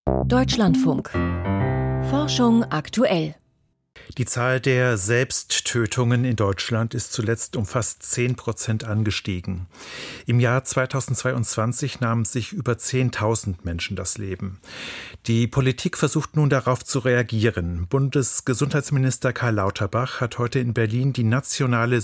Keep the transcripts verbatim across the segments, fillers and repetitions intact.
Deutschlandfunk. Forschung aktuell. Die Zahl der Selbsttötungen in Deutschland ist zuletzt um fast zehn Prozent angestiegen. Im Jahr zweitausendzweiundzwanzig nahmen sich über zehntausend Menschen das Leben. Die Politik versucht nun darauf zu reagieren. Bundesgesundheitsminister Karl Lauterbach hat heute in Berlin die nationale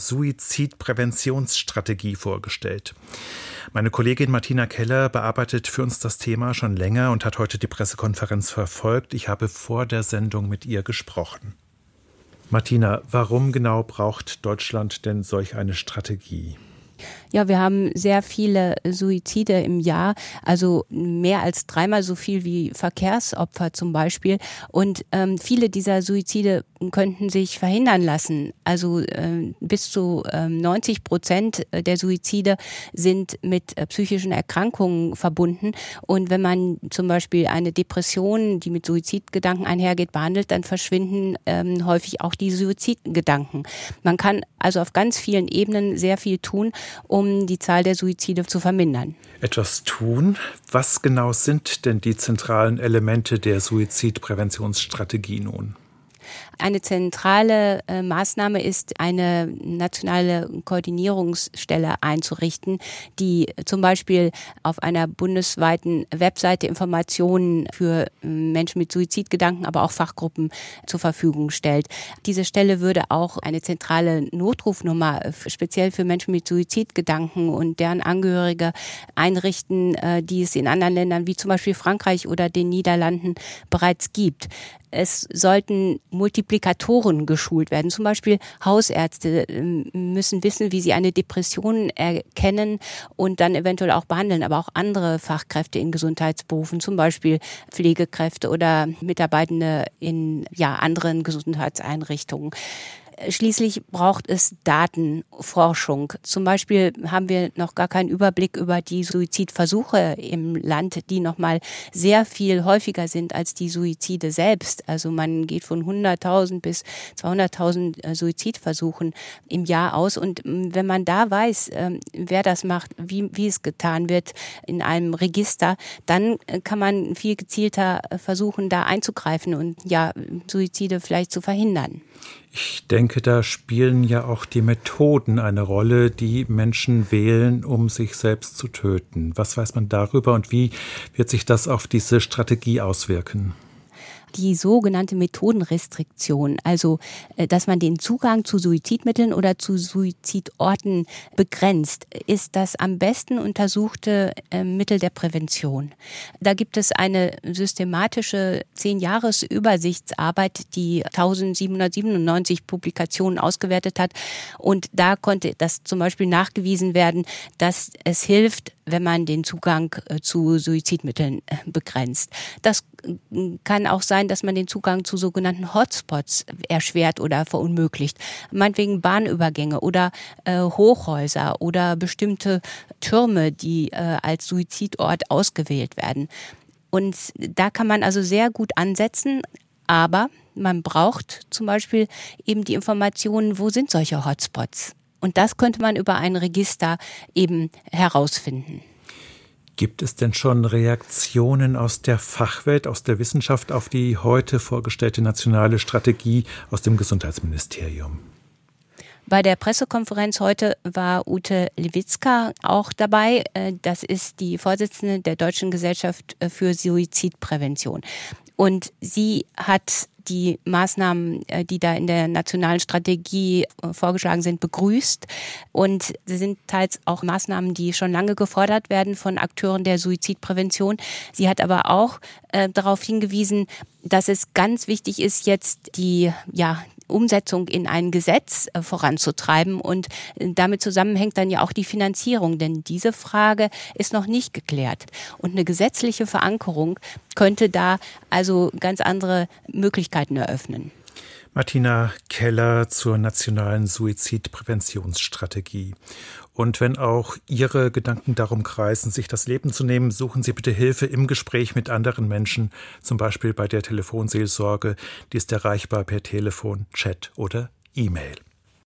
Suizidpräventionsstrategie vorgestellt. Meine Kollegin Martina Keller bearbeitet für uns das Thema schon länger und hat heute die Pressekonferenz verfolgt. Ich habe vor der Sendung mit ihr gesprochen. Martina, warum genau braucht Deutschland denn solch eine Strategie? Ja, wir haben sehr viele Suizide im Jahr, also mehr als dreimal so viel wie Verkehrsopfer zum Beispiel. Und ähm, viele dieser Suizide könnten sich verhindern lassen. Also äh, bis zu äh, neunzig Prozent der Suizide sind mit äh, psychischen Erkrankungen verbunden. Und wenn man zum Beispiel eine Depression, die mit Suizidgedanken einhergeht, behandelt, dann verschwinden ähm, häufig auch die Suizidgedanken. Man kann also auf ganz vielen Ebenen sehr viel tun, um die Zahl der Suizide zu vermindern. Etwas tun? Was genau sind denn die zentralen Elemente der Suizidpräventionsstrategie nun? Eine zentrale äh, Maßnahme ist, eine nationale Koordinierungsstelle einzurichten, die zum Beispiel auf einer bundesweiten Webseite Informationen für äh, Menschen mit Suizidgedanken, aber auch Fachgruppen zur Verfügung stellt. Diese Stelle würde auch eine zentrale Notrufnummer äh, speziell für Menschen mit Suizidgedanken und deren Angehörige einrichten, äh, die es in anderen Ländern wie zum Beispiel Frankreich oder den Niederlanden bereits gibt. Es sollten Multiplikatoren geschult werden. Zum Beispiel Hausärzte müssen wissen, wie sie eine Depression erkennen und dann eventuell auch behandeln. Aber auch andere Fachkräfte in Gesundheitsberufen, zum Beispiel Pflegekräfte oder Mitarbeitende in ja, anderen Gesundheitseinrichtungen. Schließlich braucht es Datenforschung. Zum Beispiel haben wir noch gar keinen Überblick über die Suizidversuche im Land, die noch mal sehr viel häufiger sind als die Suizide selbst. Also man geht von hunderttausend bis zweihunderttausend Suizidversuchen im Jahr aus. Und wenn man da weiß, wer das macht, wie, wie es getan wird in einem Register, dann kann man viel gezielter versuchen, da einzugreifen und ja, Suizide vielleicht zu verhindern. Ich denke, da spielen ja auch die Methoden eine Rolle, die Menschen wählen, um sich selbst zu töten. Was weiß man darüber und wie wird sich das auf diese Strategie auswirken? Die sogenannte Methodenrestriktion, also dass man den Zugang zu Suizidmitteln oder zu Suizidorten begrenzt, ist das am besten untersuchte Mittel der Prävention. Da gibt es eine systematische zehn-Jahres-Übersichtsarbeit, die eintausendsiebenhundertsiebenundneunzig Publikationen ausgewertet hat. Und da konnte das zum Beispiel nachgewiesen werden, dass es hilft, wenn man den Zugang zu Suizidmitteln begrenzt. Das kann auch sein, dass man den Zugang zu sogenannten Hotspots erschwert oder verunmöglicht. Meinetwegen Bahnübergänge oder äh, Hochhäuser oder bestimmte Türme, die äh, als Suizidort ausgewählt werden. Und da kann man also sehr gut ansetzen, aber man braucht zum Beispiel eben die Informationen, wo sind solche Hotspots? Und das könnte man über ein Register eben herausfinden. Gibt es denn schon Reaktionen aus der Fachwelt, aus der Wissenschaft auf die heute vorgestellte nationale Strategie aus dem Gesundheitsministerium? Bei der Pressekonferenz heute war Ute Lewitzka auch dabei. Das ist die Vorsitzende der Deutschen Gesellschaft für Suizidprävention. Und sie hat die Maßnahmen, die da in der nationalen Strategie vorgeschlagen sind, begrüßt. Und sie sind teils auch Maßnahmen, die schon lange gefordert werden von Akteuren der Suizidprävention. Sie hat aber auch äh, darauf hingewiesen, dass es ganz wichtig ist, jetzt die ja, Umsetzung in ein Gesetz äh, voranzutreiben. Und äh, damit zusammenhängt dann ja auch die Finanzierung, denn diese Frage ist noch nicht geklärt. Und eine gesetzliche Verankerung könnte da also ganz andere Möglichkeiten eröffnen. Martina Keller zur nationalen Suizidpräventionsstrategie. Und wenn auch Ihre Gedanken darum kreisen, sich das Leben zu nehmen, suchen Sie bitte Hilfe im Gespräch mit anderen Menschen, zum Beispiel bei der Telefonseelsorge. Die ist erreichbar per Telefon, Chat oder E-Mail.